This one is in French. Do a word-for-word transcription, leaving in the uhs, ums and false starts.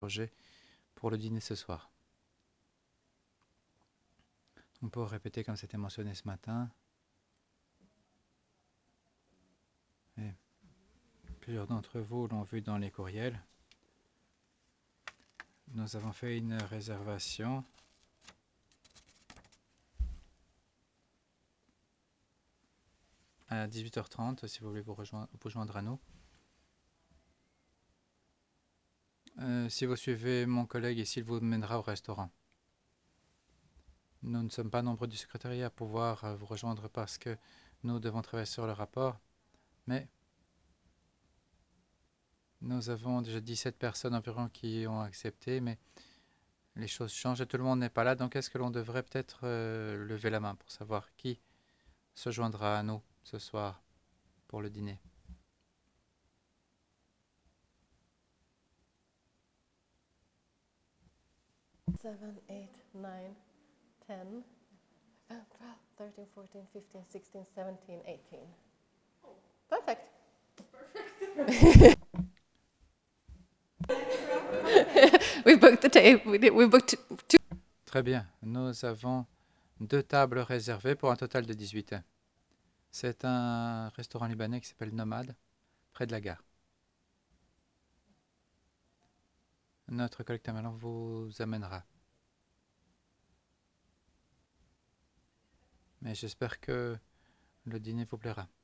projet pour le dîner ce soir. On peut répéter comme c'était mentionné ce matin. Et plusieurs d'entre vous l'ont vu dans les courriels. Nous avons fait une réservation à dix-huit heures trente si vous voulez vous, rejoindre, vous joindre à nous. Euh, si vous suivez mon collègue ici, il vous mènera au restaurant. Nous ne sommes pas nombreux du secrétariat à pouvoir euh, vous rejoindre parce que nous devons travailler sur le rapport, mais nous avons déjà dix-sept personnes environ qui ont accepté, mais les choses changent et tout le monde n'est pas là, donc est-ce que l'on devrait peut-être euh, lever la main pour savoir qui se joindra à nous ce soir pour le dîner? seven, eight, nine, ten, twelve, thirteen, fourteen, fifteen, sixteen, seventeen, eighteen. Perfect. We booked the table. We, did, we booked two. Très bien, nous avons deux tables réservées pour un total de dix-huit. C'est un restaurant libanais qui s'appelle Nomade, près de la gare. Notre collègue Tamerlan vous amènera. Mais j'espère que le dîner vous plaira.